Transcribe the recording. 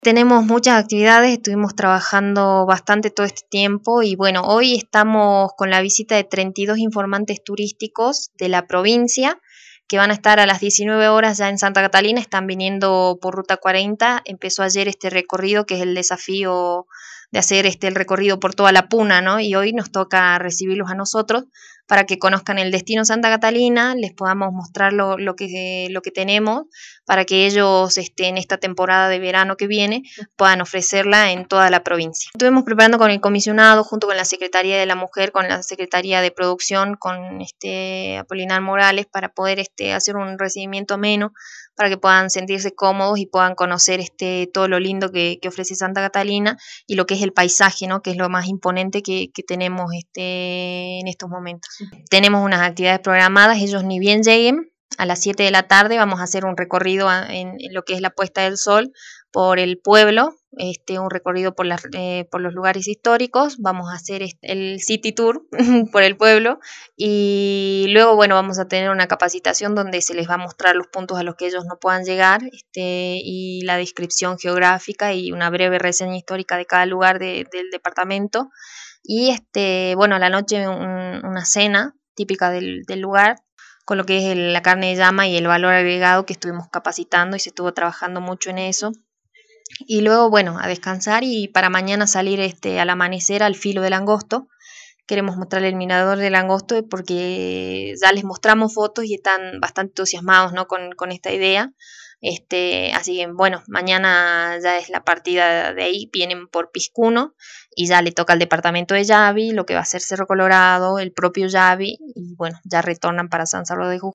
Tenemos muchas actividades, estuvimos trabajando bastante todo este tiempo y bueno, hoy estamos con la visita de 32 informantes turísticos de la provincia que van a estar a las 19 horas ya en Santa Catalina, están viniendo por Ruta 40, empezó ayer este recorrido que es el desafío de hacer el recorrido por toda la Puna, ¿no? Y hoy nos toca recibirlos a nosotros para que conozcan el destino Santa Catalina, les podamos mostrar lo que tenemos, para que ellos en esta temporada de verano que viene puedan ofrecerla en toda la provincia. Estuvimos preparando con el comisionado, junto con la Secretaría de la Mujer, con la Secretaría de Producción, con Apolinar Morales, para poder hacer un recibimiento ameno, para que puedan sentirse cómodos y puedan conocer todo lo lindo que ofrece Santa Catalina y lo que es el paisaje, ¿no? Que es lo más imponente que tenemos en estos momentos. Tenemos unas actividades programadas, ellos ni bien lleguen, a las 7 de la tarde vamos a hacer un recorrido en lo que es la puesta del sol por el pueblo, un recorrido por los lugares históricos, vamos a hacer el City Tour por el pueblo y luego, bueno, vamos a tener una capacitación donde se les va a mostrar los puntos a los que ellos no puedan llegar y la descripción geográfica y una breve reseña histórica de cada lugar del departamento y, bueno, a la noche una cena típica del lugar, con lo que es la carne de llama y el valor agregado que estuvimos capacitando y se estuvo trabajando mucho en eso. Y luego, bueno, a descansar y para mañana salir al amanecer al filo del Angosto. Queremos mostrar el mirador del Angosto porque ya les mostramos fotos y están bastante entusiasmados, ¿no? con esta idea. Así que bueno, mañana ya es la partida de ahí, vienen por Piscuno y ya le toca al departamento de Yavi, lo que va a ser Cerro Colorado, el propio Yavi y bueno, ya retornan para San Salvador de Jujuy.